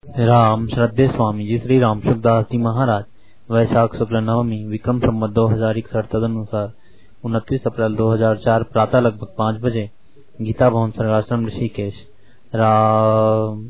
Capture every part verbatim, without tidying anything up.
राम श्रद्धे स्वामी जी श्री राम सुखदास जी महाराज वैशाख शुक्ल नवमी विक्रम संवत दो हजार इकसठ तदनुसार उनतीस अप्रैल दो हजार चार प्रातः लगभग पाँच बजे गीता भवन सर्गाश्रम ऋषिकेश। राम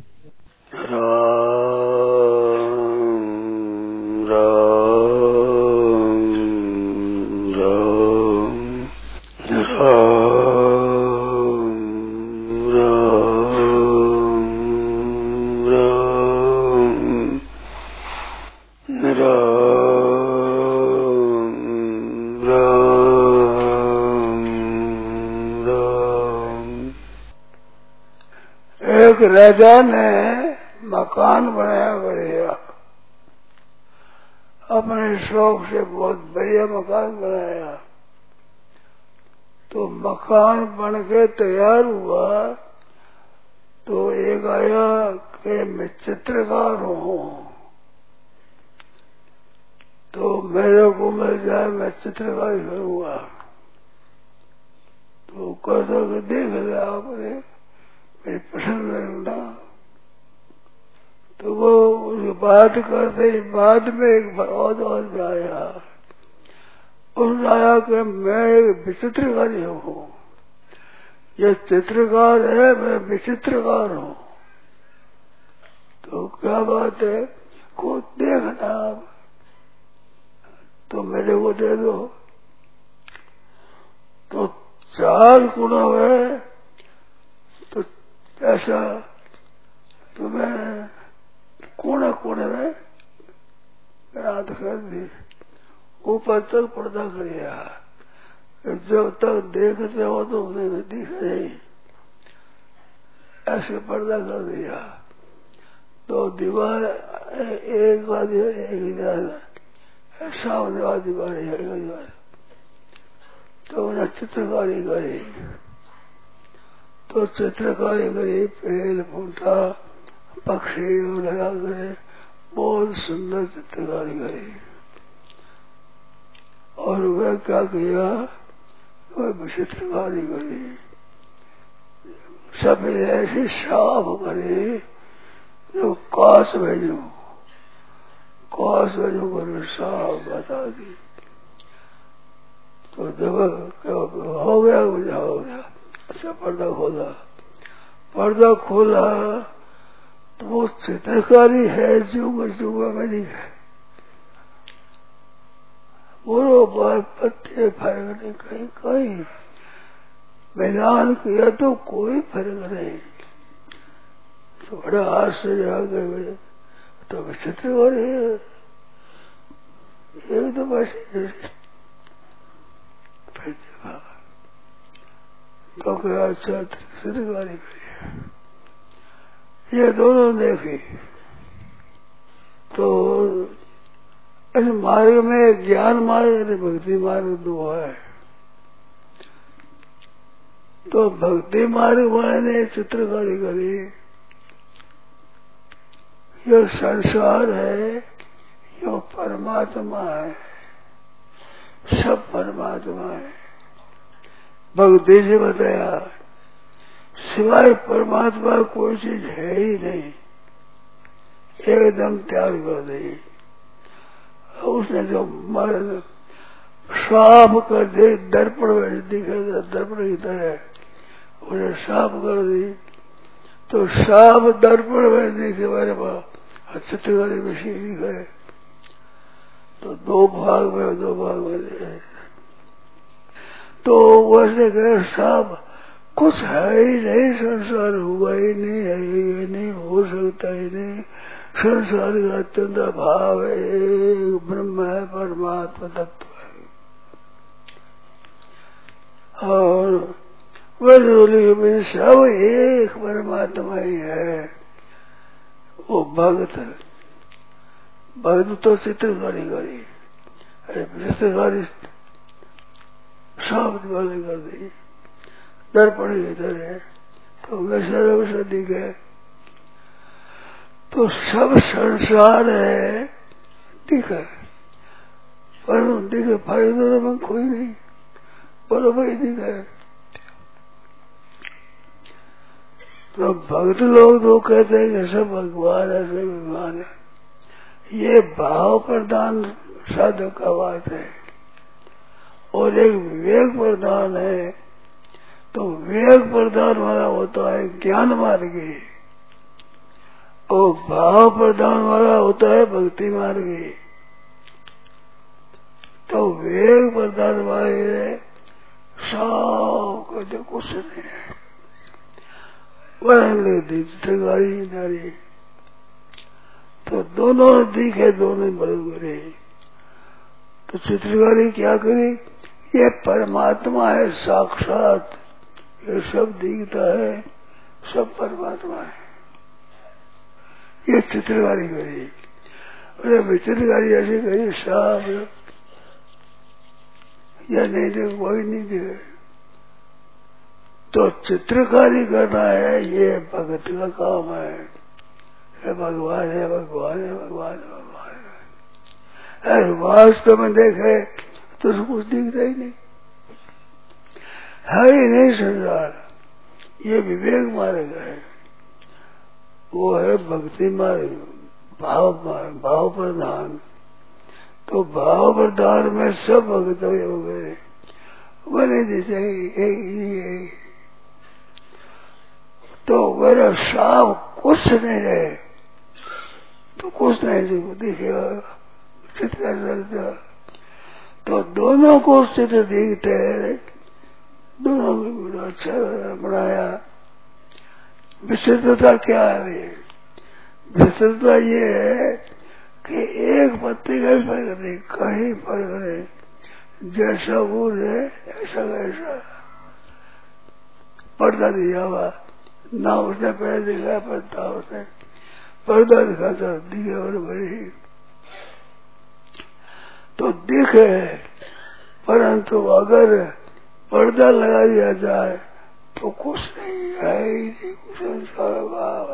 एक राजा ने मकान बनाया बढ़िया, अपने शौक से बहुत बढ़िया मकान बनाया। तो मकान बन के तैयार हुआ तो एक आया कि मैं चित्रकार हूँ, तो मेरे को मिल जाए मैं चित्रकारी करूँगा। तो कहता कि देख ले आपने मेरी पसंद करना। तो वो उसकी बात करते ही बाद में एक और आदमी आया, उसने आया कि मैं एक विचित्रकारी हूँ, ये चित्रकार है, मैं विचित्रकार हूँ। तो क्या बात है, को देखना आप, तो मेरे को दे दो। तो चार गुना है, तो ऐसा तुम्हें कोने कोने में रात कर दी, ऊपर तक पर्दा करिया, जब तक देखते हो तो उन्हें दिख नहीं, ऐसे पर्दा कर दिया। तो दीवार एक बार एक दीवार सामने वाली दीवार है दीवार। तो उन्हें चित्रकारी करी, तो चित्रकारी करी, पेड़ फूटा पक्षी लगा करे, बहुत सुंदर चित्रकारी करी। और वह क्या किया, वह चित्रकारी करी, सब ऐसी साफ करी जो काश भेजू काश भेजू कर साफ बता दी। तो जब हो गया मुझे हो गया, अच्छा पर्दा खोला, पर्दा खोला तो वो चित्रकारी है जुगा जुगा में नहीं है, बोलो बात पत्ते फर्क नहीं, कहीं कहीं मैदान किया तो कोई फर्क नहीं। तो बड़ा आश्चर्य आ गए, तो चित्रकारी है एकदम ऐसी। तो क्या अच्छा चित्रकारी करी, ये दोनों देखी। तो इस मार्ग में ज्ञान मार्ग और भक्ति मार्ग दो है। तो भक्ति मार्ग वाले चित्रकारी करी, यह संसार है, यह परमात्मा है, सब परमात्मा है। भक्ति से बताया सिवाय परमात्मा कोई चीज है ही नहीं, एकदम त्याग कर दी। उसने जो साफ कर दे, दर्पण में दिखे दर्पण की तरह उन्हें साफ कर दी। तो साफ दर्पण में दिखे मेरे पास चित्रकारी विषय दिखे, तो दो भाग में दो भाग में तो वैसे कहे साफ कुछ है ही नहीं, संसार हुआ ही नहीं, है ही नहीं, हो सकता ही नहीं। संसार का अत्यंत भाव है, एक ब्रह्म है, परमात्मा तत्व है। और वह सब एक परमात्मा ही है। वो भक्त भक्त तो चित्रकारी करी, चित्रकारी साफ वाले कर दी दर्पण की तरह। तो सर्व से दिखे, तो सब संसार है दिखे, पर दिखे फायदे में कोई नहीं, बराबर ही दिखे। तो भक्त लोग तो कहते हैं कि सब भगवान है, सब भगवान है। ये भाव प्रदान साधक का बात है। और एक विवेक प्रदान है, तो विवेक प्रदान वाला होता है ज्ञान मार्गी, और भाव प्रदान वाला होता है भक्ति मार्गी। तो विवेक प्रदान वाले सब कहते कुछ नहीं है, वह चित्रकारी नारी। तो दोनों दिखे, दोनों बराबर है। तो चित्रकारी क्या करे? ये परमात्मा है साक्षात, ये सब दिखता है, सब परमात्मा है। ये चित्रकारी करी। अरे चित्रकारी ऐसे करी साहब, या नहीं देख कोई नहीं दे। तो चित्रकारी करना है, ये भगत का काम है। ये भगवान है, भगवान है, भगवान है, भगवान है। अरे वास्तव में देखे तो कुछ दिखता ही नहीं, है ही नहीं संसार। ये विवेक मार्ग है, वो है भक्ति मार्ग, भाव मार्ग, भाव प्रधान। तो भाव प्रधान में सब भक्त हो गए, बने जैसे। तो मेरा साफ कुछ नहीं है, तो कुछ नहीं जो दिखेगा चित्र। तो दोनों को चित्र दिखते हैं, दोनों को बड़ा अच्छा बनाया। विचित्रता क्या है? विचित्रता ये है कि एक पत्ती का भी फर्क नहीं, कहीं फर्क नहीं, जैसा वो है ऐसा वैसा। पर्दा दिया हुआ ना, उसने पैर दिखाया, पर्दा उसने पर्दा दिखाता दिखे और बड़ी। तो दिखे, परंतु अगर पर्दा लगा दिया जाए तो कुछ नहीं है, ही नहीं कुछ संसार भाव।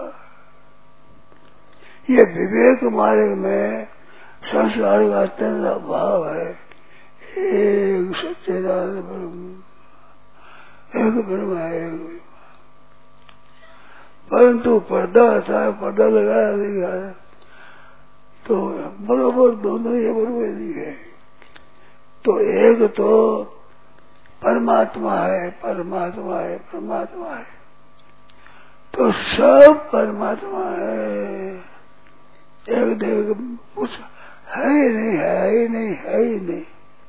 ये विवेक मार्ग में संसार का अत्यंत अभाव है। एक सच्चिदानंद ब्रह्म, एक ब्रह्म है, एक ब्रह्म। परंतु पर्दा आता है, पर्दा लगाया दिखा है, तो बराबर दोनों ये बराबर दिखे। तो एक तो परमात्मा है, परमात्मा है, परमात्मा है, तो सब परमात्मा है। एक देख कुछ है ही नहीं, है ही नहीं, है ही नहीं।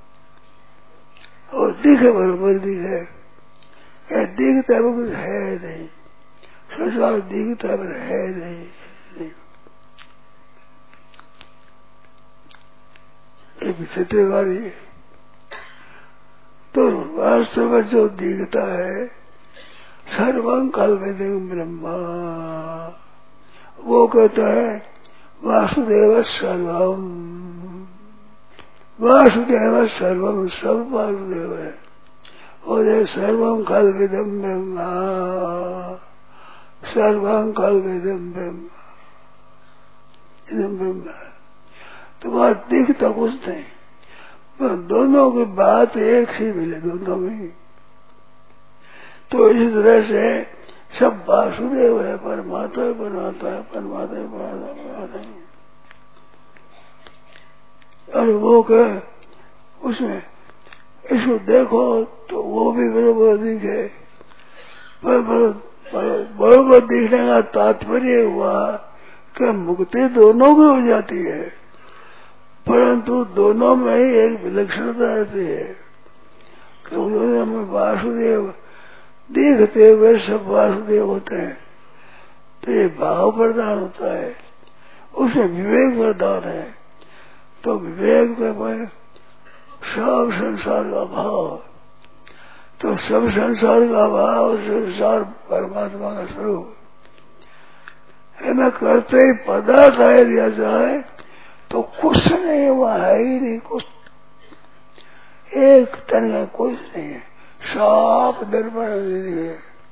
और दिखे बराबर दिखे, दिखता है वो कुछ है नहीं, संसार दिखता है है नहीं, नहीं। एक चित्रकारी। तो वास्तव में जो दिखता है सर्वं कल्पितम् ब्रह्मा, वो कहता है वासुदेव सर्वम, वासुदेव सर्वम, सब वासुदेव है। और ये सर्वं कल्पितम् ब्रह्मा, सर्वं कल्पितम् ब्रह्मा, ब्रह्मा। तो बात दिखता कुछ नहीं, पर दोनों की बात एक सी मिले, दोनों में। तो इस तरह से सब वासुदेव है, परमात्मा ही बनाता है, परमात्मा ही बनाता बनाता है। और वो कह उसमें इसको देखो तो वो भी बराबर दिखे, पर बराबर दिखने का तात्पर्य हुआ कि मुक्ति दोनों की हो जाती है, परंतु दोनों में ही एक विलक्षणता रहती है कि दोनों में वासुदेव देखते हुए सब वासुदेव होते हैं। तो ये भाव प्रदान होता है, उसमें विवेक प्रदान है। तो विवेक में सब संसार का भाव, तो सब संसार का भाव, संसार परमात्मा का स्वरूप है। मैं करते ही पदार्थ आए दिया जाए तो कुछ नहीं हुआ, है ही नहीं कुछ, एक तन का कुछ नहीं है, साफ दर्पण है।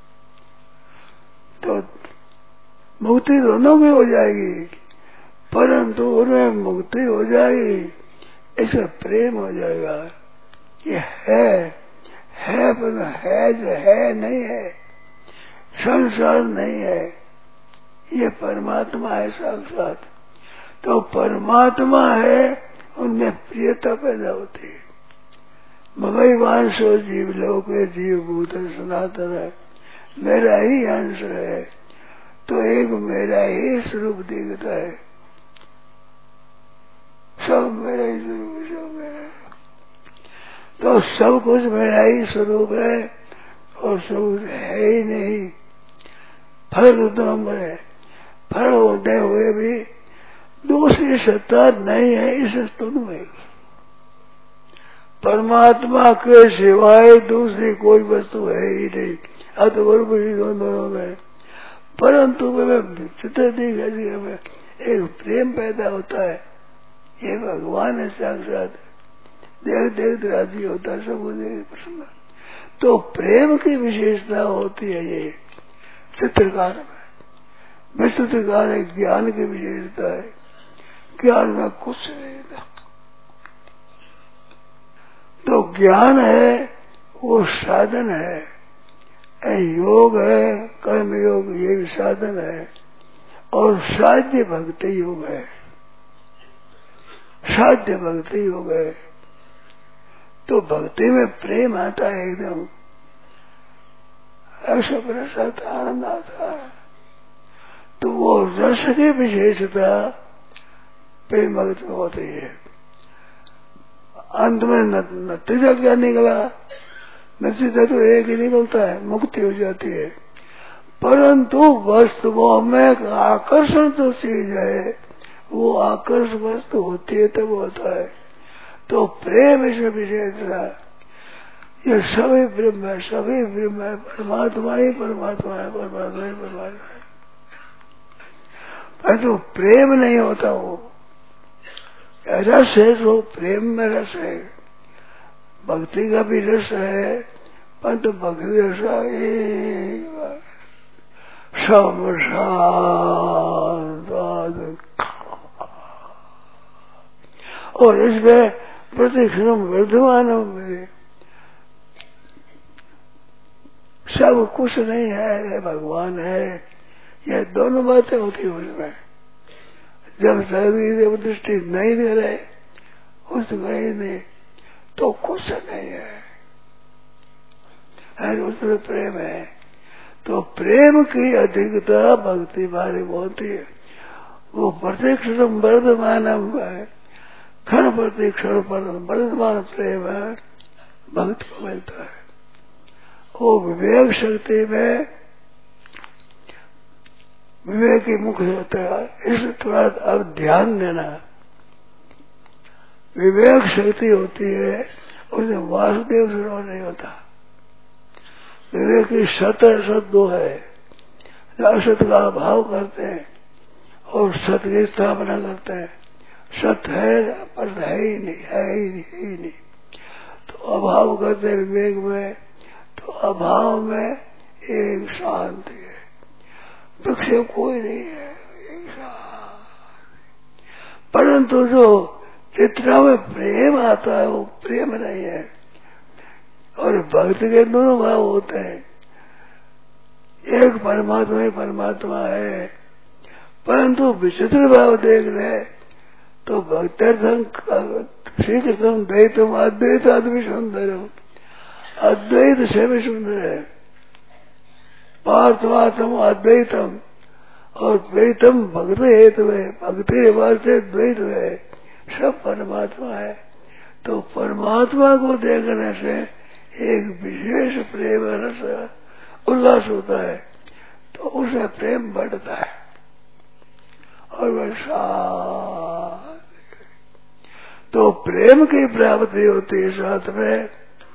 तो मुक्ति दोनों की हो जाएगी, परंतु उनमें मुक्ति हो जाएगी इसमें प्रेम हो जाएगा। ये है है पर है जो है नहीं है, संसार नहीं है, ये परमात्मा है साक्षात। तो परमात्मा है, उनमें प्रियता पैदा होती है। ममई वांशो जीव लोक जीव भूत सनातन है, मेरा ही अंश है, तो एक मेरा ही स्वरूप दिखता है। सब मेरा ही स्वरूप, सब मेरा है। तो सब कुछ मेरा ही स्वरूप है और सब है ही नहीं। फल तो हम है, फल होते हुए भी दूसरी सत्ता नहीं है इस स्तुति में। परमात्मा के सिवाय दूसरी कोई वस्तु है ही नहीं। अब तो बरबर ही दोनों में, परंतु में चित्र दिख हमें एक प्रेम पैदा होता है। ये भगवान है साक्षात, देख देख राजी होता है, सब देख प्रसन्न। तो प्रेम की विशेषता होती है ये चित्रकार में। विचित्रकार है, ज्ञान की विशेषता है। ज्ञान में कुछ नहीं था। तो ज्ञान है वो साधन है, योग है, कर्म योग, ये भी साधन है। और साध्य भक्ति योग है, साध्य भक्ति योग है। तो भक्ति में प्रेम आता है, एकदम ऐसा रस आता, आनंद आता है। तो वो रस की विशेषता प्रेम भक्ति में होती है। अंत में नतीजा क्या निकला? नतीजा तो एक ही निकलता है, मुक्ति हो जाती है। परंतु वस्तुओं में आकर्षण तो चीज है, वो आकर्ष वस्तु होती है तब होता है। तो प्रेम इसे विशेषता, ये सभी ब्रह्म है, सभी ब्रह्म है, परमात्मा ही परमात्मा है, परमात्मा ही परमात्मा है। परंतु प्रेम नहीं होता, वो रस है, जो प्रेम में रस है। भक्ति का भी रस है, परंतु भक्ति रस और इसमें प्रतिक्षण वर्धमान में सब कुछ नहीं है, ये भगवान है। ये दोनों बातें होती है उसमें। जब शरीर दृष्टि नहीं दे रहे, उस गए नहीं, तो कुछ नहीं है, है उसमें प्रेम है। तो प्रेम की अधिकता भक्ति वाली होती है। वो प्रतिक्षण वर्धमान है, क्षण प्रति क्षण पर वर्धमान प्रेम है, भक्त को मिलता है। वो विवेक शक्ति में विवेक की मुख्य होता है। इसलिए थोड़ा अब ध्यान देना। विवेक शक्ति होती है, उसमें वासुदेव सर्व नहीं होता। विवेक की सत असत दो है, असत का अभाव करते हैं और सत की स्थापना करते हैं। सत है पर है ही नहीं, है ही नहीं, है ही नहीं। तो अभाव करते हैं विवेक में, तो अभाव में एक शांति है, विक्षेप कोई नहीं है, एक शांति। परंतु जो चित्रा में प्रेम आता है, वो प्रेम नहीं है। और भक्ति के दोनों भाव होते हैं। एक परमात्मा ही परमात्मा है, परंतु विचित्र भाव देख रहे तो भक्त्यर्थम श्री कृष्ण द्वैतम अद्वैत आदमी सुंदरम, अद्वैत से भी सुंदर है। पार्थवातम अद्वैतम और द्वैतम भक्त हेतु है, भक्ति वास्ते द्वैत है, सब परमात्मा है। तो परमात्मा को देखने से एक विशेष प्रेम रस उल्लास होता है, तो उसे प्रेम बढ़ता है और वह शांति। तो प्रेम की प्राप्ति होती है। साथ में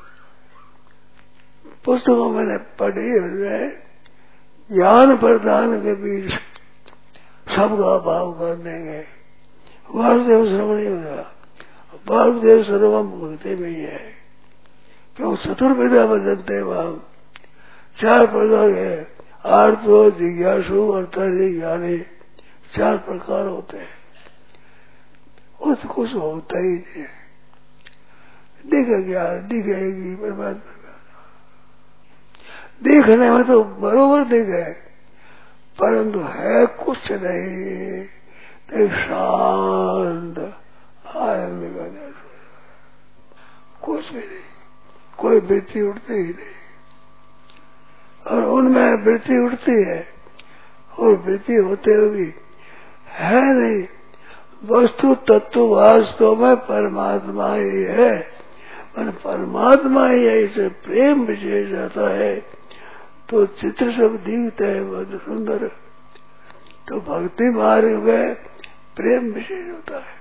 पुस्तकों मैंने पढ़ी है, ज्ञान प्रदान के बीच सबका भाव कर देंगे। वासुदेव सर्व नहीं होगा, वासुदेव सर्वम भक्ति में ही है। क्यों चतुर्विधा बदलते भाव, चार प्रकार है, आर्तो जिज्ञासु अर्थाधि ज्ञानी, चार प्रकार होते हैं। उस कुछ होता ही नहीं, दिखे क्या दिखेगी परमात्मा का, देखने में तो बरोबर दिखे, परंतु है कुछ नहीं, तो शांत आनंद का दर्शन, कुछ भी नहीं, कोई वृत्ति उठती ही नहीं। और उनमें वृत्ति उठती है और वृत्ति होते हुए भी है नहीं, वस्तु तत्व वास्तव में परमात्मा ही है। पर परमात्मा ही ऐसे प्रेम विशेष आता है तो चित्र सब दिखते है बहुत सुंदर। तो भक्ति मार्ग में प्रेम विशेष होता है।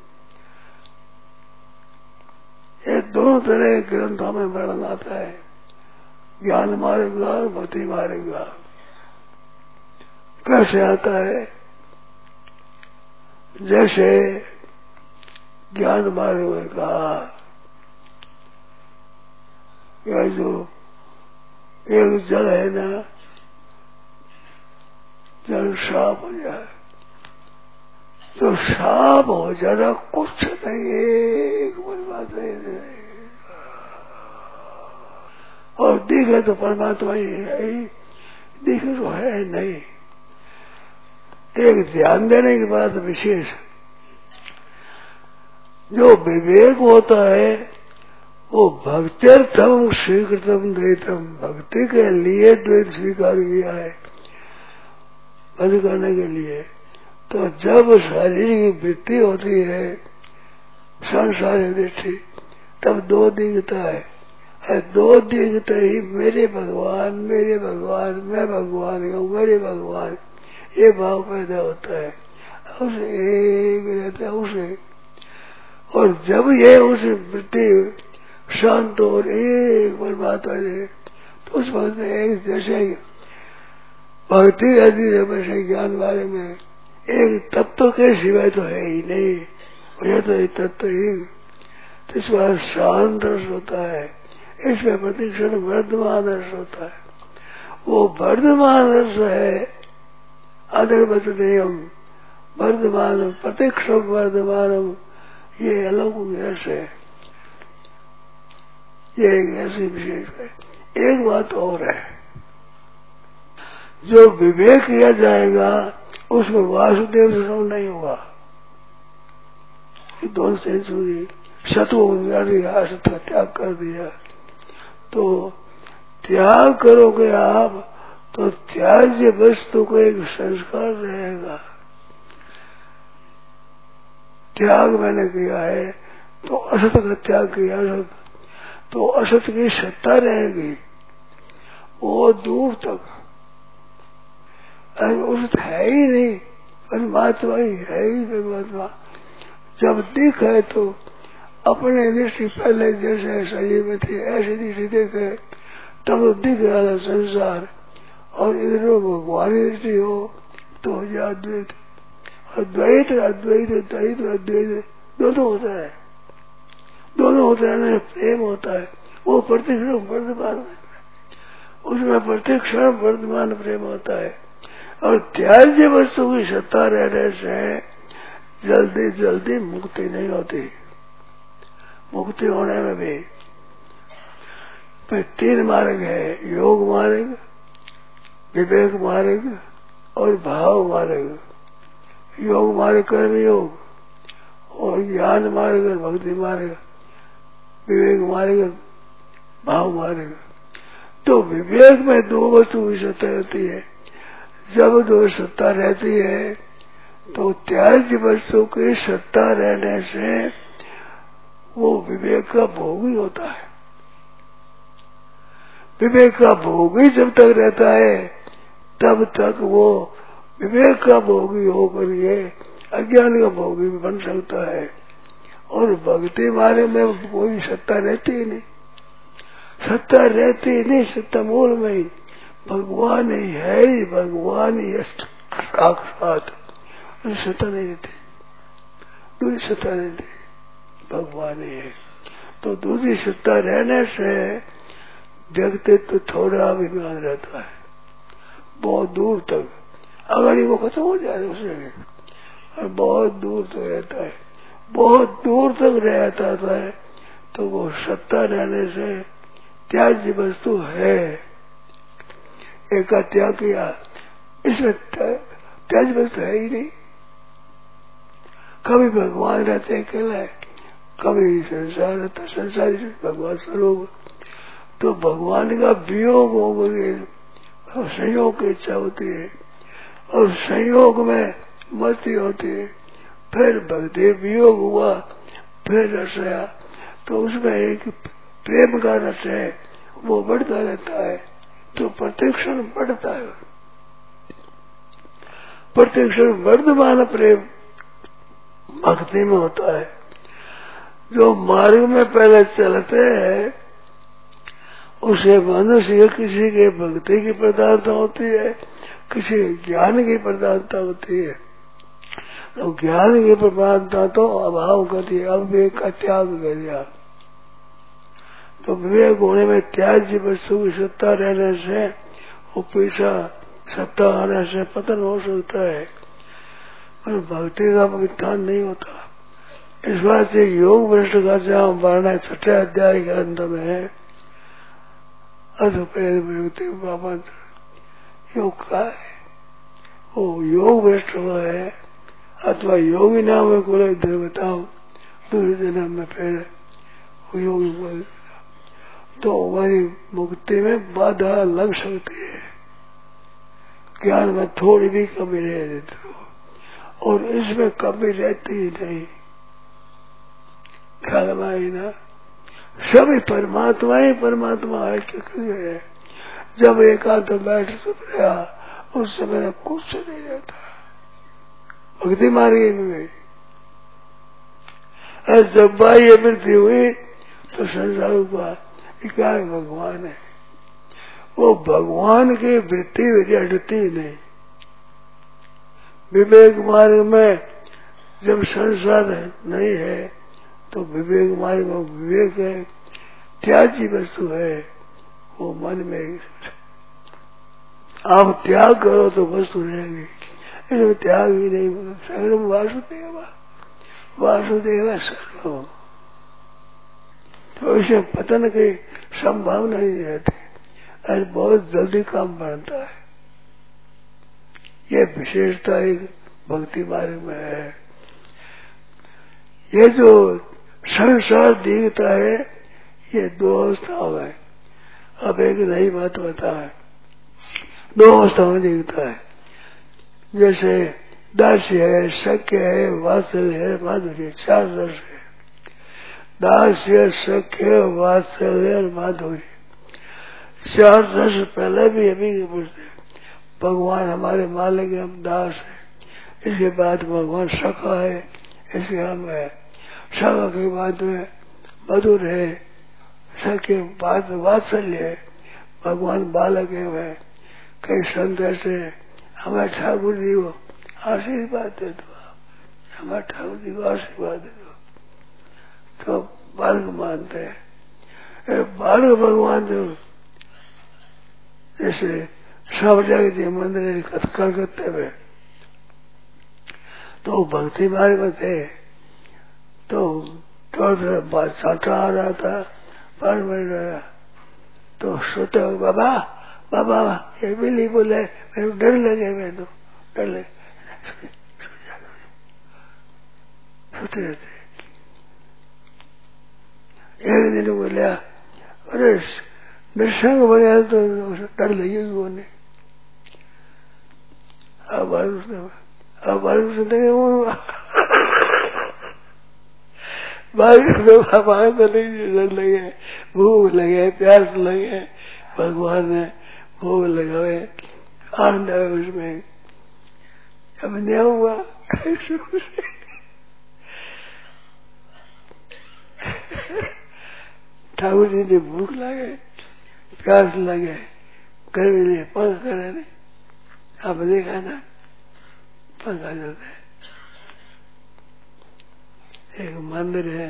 ये दोनों तरह के ग्रंथों में वर्णन आता है, ज्ञान मार्ग और भक्ति मार्ग का। कैसे आता है? जैसे ज्ञान मार्ग में कहा, यह जो एक जल है ना, जल साफ हो जाए तो साफ हो जाना कुछ नहीं, एक बात नहीं। और दिखे तो परमात्मा ही है, दिखे तो है नहीं। एक ध्यान देने की बात विशेष, जो विवेक होता है वो भक्त्यर्थम स्वीकृतम द्वैतम, भक्ति के लिए द्वैत स्वीकार किया है बंद करने के लिए। तो जब शरीर की वृत्ति होती है संसारिक दृष्टि, तब दो दिखता है, है दो दिखते ही मेरे भगवान मेरे भगवान, मैं भगवान हूँ मेरे भगवान, ये भाव पैदा होता है, उसे एक रहता है उसे। और जब ये उसे वृत्ति शांत और एक बार बात आ जाए तो उस वक्त में एक जैसे भक्ति रहती है वैसे ज्ञान बारे में एक तत्व के सिवाय तो है ही नहीं, और यह तो एक तत्व ही। तो इस बार शांत रस होता है, इसमें प्रतिक्षण वर्धमान रस होता है। वो वर्धमान रस है अदर्वचनेयम वर्धमान प्रतिक्षण वर्धमानम, ये अलौकिक रस है, ये एक ऐसी विशेष है। एक बात और है, जो विवेक किया जाएगा उसमें वासुदेव से समझ नहीं होगा। दोनों से सूरी सत्व असत का त्याग कर दिया, तो त्याग करोगे आप तो त्याज्य वस्तु को एक संस्कार रहेगा। त्याग मैंने किया है तो असत का त्याग किया, असत तो असत की सत्ता रहेगी वो दूर तक। असत है ही नहीं, परमात्मा ही है ही परमात्मा। जब दिख है तो अपने दृष्टि पहले जैसे शरीर में थी ऐसी दृष्टि देखे, तब दिख रहा संसार, और इधर भगवानी दृष्टि हो तो हो जाए अद्वैत। अद्वैत अद्वैत द्वैत अद्वैत दोनों होता है, दोनों होता है ना। प्रेम होता है वो प्रतिक्षण वर्धमान, उसमें प्रतिक्षण वर्धमान प्रेम होता है। और त्याज्य वस्तु की सत्ता रहने से जल्दी जल्दी मुक्ति नहीं होती। मुक्ति होने में भी तीन मार्ग है, योग मार्ग, विवेक मार्ग और भाव मार्ग। योग मार्ग कर्म योग, और ज्ञान मार्ग और भक्ति मार्ग, विवेक मार्ग और भाव मार्ग। तो विवेक में दो वस्तु की सत्ता रहती है। जब दो सत्ता रहती है तो त्याज्य वस्तु की सत्ता रहने से वो विवेक का भोगी होता है। विवेक का भोगी जब तक रहता है तब तक वो विवेक का भोगी होकर ये अज्ञान का भोगी भी बन सकता है। और भक्ति मार्ग में कोई सत्ता रहती ही नहीं, सत्ता रहती ही नहीं, सत्ता मूल में ही भगवान ही है, ही भगवान ही साक्षात, सत्ता नहीं रहती, दूसरी सत्ता नहीं रहती, भगवान ही है। तो दूसरी सत्ता रहने से व्यक्तित्व तो थोड़ा अभिमान रहता है, बहुत दूर तक। अगर वो खत्म हो जाए उसमें, और बहुत दूर तक रहता है, बहुत दूर तक रहता है, तो वो सत्ता रहने से त्याज्य वस्तु है एक का त्याग किया, इसमें त्याज वस्तु है ही नहीं। कभी भगवान रहते अकेला, कभी संसार रहता, संसारी से भगवान स्वरूप। तो भगवान का वियोग हो गए, संयोग की इच्छा होती है, और संयोग में मस्ती होती है। फिर भक्ति वियोग हुआ, फिर रस आया, तो उसमें एक प्रेम का रस है, वो बढ़ता रहता है। तो प्रतिक्षण बढ़ता है, प्रतिक्षण वर्धमान प्रेम भक्ति में होता है। जो मार्ग में पहले चलते हैं उसे मनुष्य किसी के भक्ति की प्रधानता होती है, किसी ज्ञान की प्रधानता होती है। तो ज्ञान की प्रधानता तो अभाव करती है, अब विवेक का त्याग कर दिया। तो विवेक होने में त्याज्य वस्तु की सत्ता रहने से वो पीछा सत्ता आने से पतन हो सकता है, पर भक्ति का विधान नहीं होता। इस बात से योग भ्रष्ट का जहाँ वर्णन छठे अध्याय के अंत में है, अधोप्रेत योग का है, वो योग भ्रष्ट हुआ है, अथवा योगी नाम है कोई देवताओं दूसरे जन्म में फिर वो योगी बोल, तो हमारी मुक्ति में बाधा लग सकती है। ज्ञान में थोड़ी भी कमी रह देती हो, और इसमें कमी रहती ही नहीं। ख्याल में आई ना, सभी परमात्मा ही परमात्मा है। जब एकांत बैठ सुध रहा उस समय कुछ नहीं रहता। भक्ति मार्ग में जब बाह्य वृद्धि हुई तो संसार हुआ, क्या है? भगवान है। वो भगवान की वृत्ति हटती नहीं। विवेक मार्ग में जब संसार नहीं है तो विवेक मार्ग में विवेक है, त्याजी वस्तु है वो मन में। आप त्याग करो तो वस्तु रहेगी, इसमें त्याग ही नहीं। सर्वम वासुदेव वासुदेव सर्वम, तो इसे पतन की संभावना नहीं रहती, और बहुत जल्दी काम बनता है। ये विशेषता एक भक्ति मार्ग में है। ये जो संसार दिखता है ये दो अवस्थाओं में। अब एक नई बात बता है, दो अवस्थाओं में दिखता है। जैसे दास्य है, सख्य है, वात्सल्य है, माधुर्य, चार रस है। दास्य, सख्य, वात्सल्य और माधुर्य, चार रस पहले भी अभी के पूछते। भगवान हमारे मालिक है, हम दास है। इसके बाद भगवान सखा है, इसके हम है। सखा के बाद में मधुर है, सख्य बाद वात्सल्य है, भगवान बालक है। वह कई संत ऐसे हमें ठाकुर जी को आशीर्वाद दे दो, हमारे ठाकुर जी को आशीर्वाद दे दो, तो बालक मानते हैं। बालक भगवान जो जैसे सब जगह जी मंदिर कलकत्ते में, तो भक्ति मार्ग में थे, तो थोड़ा थोड़ा बात छाटा आ रहा था, पार मिल रहा, तो सोते हो बाबा बाबा ये बिल्ली बोले, मेरे को डर लगे, मैं तो डर लगे, सोते रहते। एक दिन बोलिया, अरे नृसंग बने तो डर लगेगी उन्हें। अब अब बारिश देंगे वो बारिश में पाए तो नहीं, डर लगे, भूख लगे, प्यास लगे, भगवान ने भूख लगाए, आनंद आए उसमें। अब नहीं हुआ ठाकुर जी ने भूख लगे, प्यास लगे, गर्मी ने पंख करे नहीं, अब देखा ना पंखा चलता है। एक मंदिर है,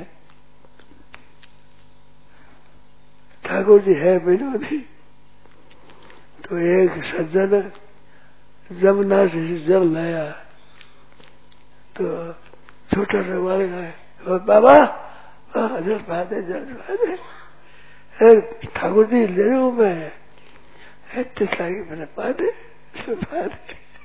ठाकुर जी है विनोदी, तो एक सज्जन जमुना से जब लाया तो छोटा सा बालक है, बाबा जल पाते जल पाते ठाकुर जी ले लो मैं इतने लागे मैंने पा दे पा दे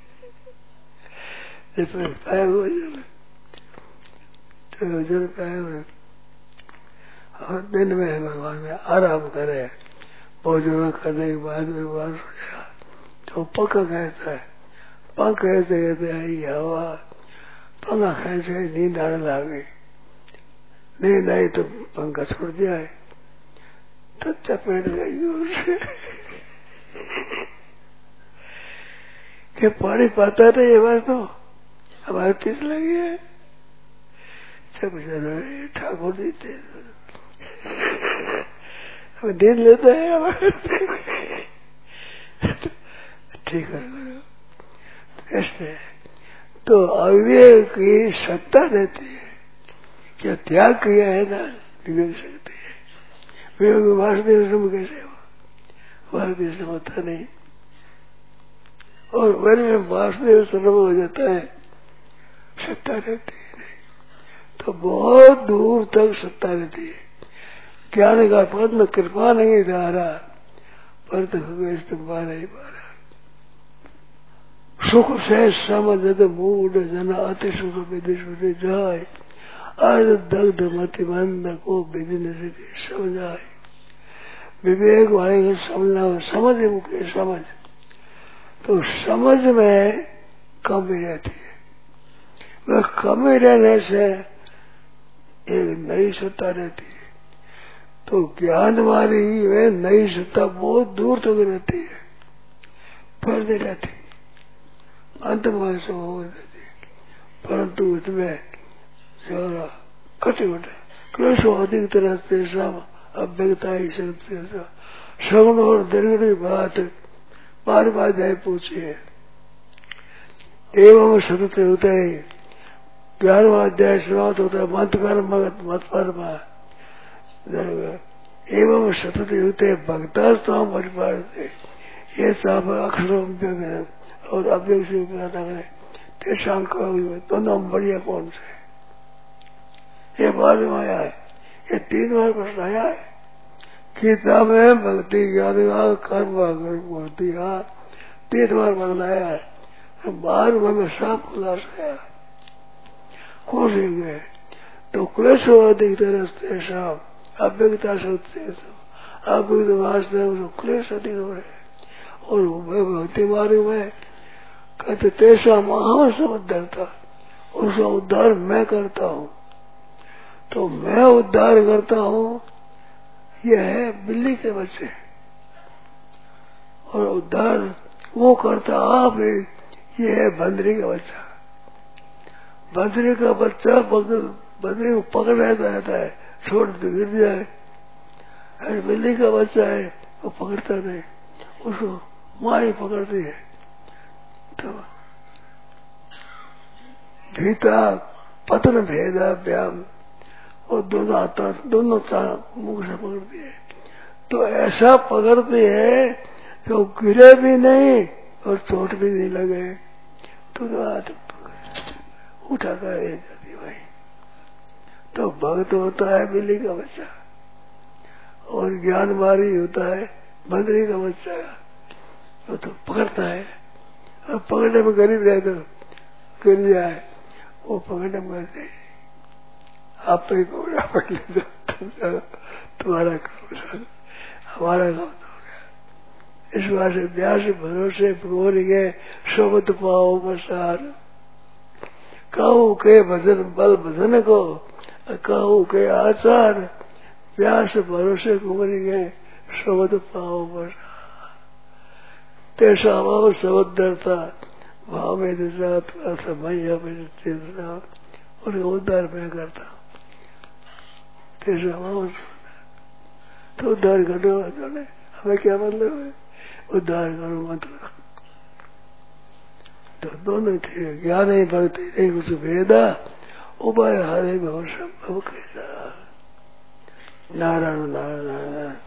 जब पाया हुआ जल तो जल पाया हुआ और दिन में भगवान में आराम करे भोजन करने के बाद में भगवान सो जाएगा तो पक्का कहता है पंख कहते कहते आई हवा पंखा खेचे नींद आने लगी नींद आई तो पंखा छोड़ दिया है तो चपेट गई उसे कि पानी पाता नहीं ये बात तो हमारे पीस लगी है जब ठाकुर जी थे हमें नींद लेता है हमारे ठीक है कैसे तो अविवेक की सत्ता रहती है क्या त्याग किया है ना विवेक शक्ति है विवेक वासुदेव श्रम कैसे हो वासुदेव श्रम होता नहीं और वन में वासुदेव श्रम हो जाता है सत्ता रहती है नहीं तो बहुत दूर तक सत्ता रहती है ज्ञान का पद में कृपा नहीं जा रहा पर तो इस्तेमाल नहीं पा रहा सुख से समझ मूड जना अति सुख विदिश जाए आज दग्ध मति मंद को विदिन से समझाए विवेक वाले को समझना समझ मुख्य समझ तो समझ में कमी रहती है वह कमी रहने से एक नई सत्ता रहती है तो ज्ञान वाली वे नई सत्ता बहुत दूर तक रहती है पर्दे रहती अंत में सब हो जाती परंतु उसमें सारा कटे उठे क्लेशो अधिक तरह से सब अव्यक्ता ही सकते श्रवण और दीर्घ बात बार बार जाए पूछिए एवं सतत होता है ज्ञानवाध्याय समाप्त होता है मत कर मत मत पर एवं सतत होते भक्ता स्वाम परिपालते ये सब अक्षरों और अव्यक्त से तेषांक दोनों बढ़िया कौन से ये बाद में आया है ये तीन बार प्रश्न आया है गीता में भक्ति ज्ञान कर्म भक्ति तीन बार प्रश्न आया है बार में साफ खुलासा आया कौन से गए तो क्लेशो अधिक तरह से शाम अव्यक्ता सत्य अव्यक्त वास्तव क्लेश अधिक हो रहे और भक्ति मार्ग में कहते तेसा महा समुद्रता उसका उद्धार मैं करता हूँ तो मैं उद्धार करता हूँ यह है बिल्ली के बच्चे और उद्धार वो करता आप ये है बंदरी का बच्चा बंदरी का बच्चा बंदरी को पकड़ रहता है छोड़ तो गिर जाए बिल्ली का बच्चा है वो पकड़ता नहीं उसको माँ ही पकड़ती है तो भीता पतन भेदा व्याम और दोनों आता दोनों मुख से पकड़ती है तो ऐसा पकड़ती है कि वो गिरे भी नहीं और चोट भी नहीं लगे तो उठा कर जाती भाई तो भक्त होता है बिल्ली का बच्चा और ज्ञानवारी होता है बंदरी का बच्चा वो तो पकड़ता है और पकड़ने में गरीब रहे तो गिर जाए वो पकड़ने में करते आप तो ही पकड़ा पकड़ ले तुम्हारा काम हमारा काम हो गया इस बात से व्यास भरोसे भगवान के शोभत पाओ बसार कहू के भजन बल भजन को कहू के आचार व्यास भरोसे कुमारी गए शोभत पाओ बसार तेसा भाव सबदरता भाव में जात समय और उद्धार मैं करता हूँ तेसा भाव तो उद्धार करो हमें क्या मतलब है उद्धार करो मत करो तो दोनों थे ज्ञान ही भक्ति नहीं कुछ भेदा उपाय हरे भव संभव नारायण नारायण